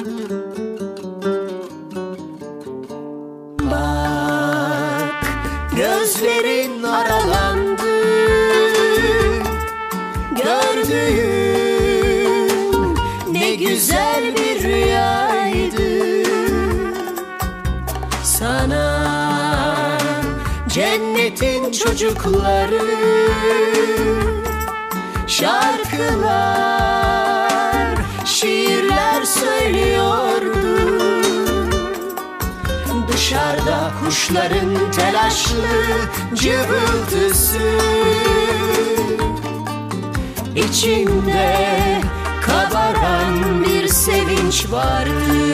Bak, gözlerin aralandı, gördüğüm ne güzel bir rüyaydı. Sana cennetin çocukları şarkılar, şiirler söylüyordu. Dışarıda kuşların telaşlı cıvıltısı, İçimde kabaran bir sevinç vardı.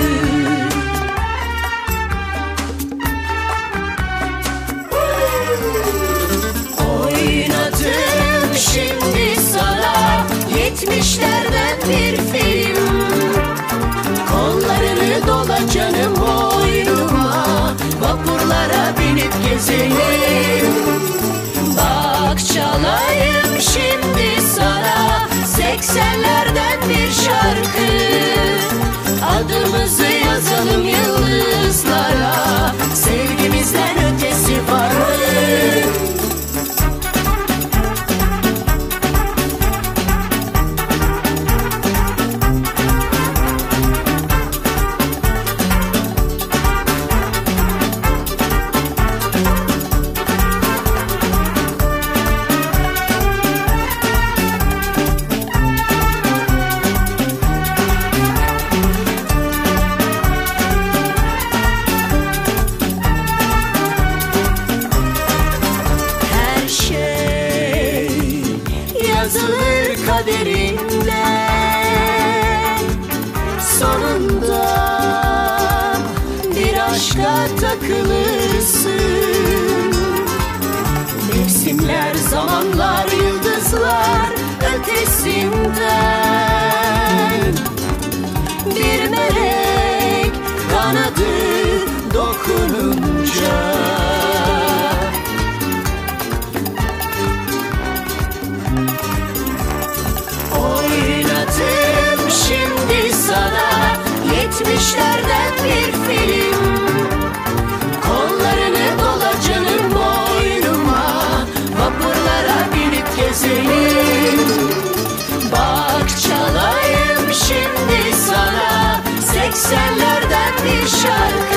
Oynadım şimdi sana 70'lerden bir film. Kollarını dola canım boynuma, vapurlara binip gezelim. Bak çalayım şimdi sana 80'lerden bir şarkı. Adımızı yazalım yıldızlara, sevgimizden ötesi var mı? Yazılır kaderinde, sonunda bir aşka takılırsın. Mevsimler, zamanlar, yıldızlar ötesinden bir melek kanadı dokununca. Oynadım şimdi sana 70'lerden bir film. Kollarını dola canım boynuma, vapurlara binip gezelim. Bak çalayım şimdi sana 80'lerden bir şarkı.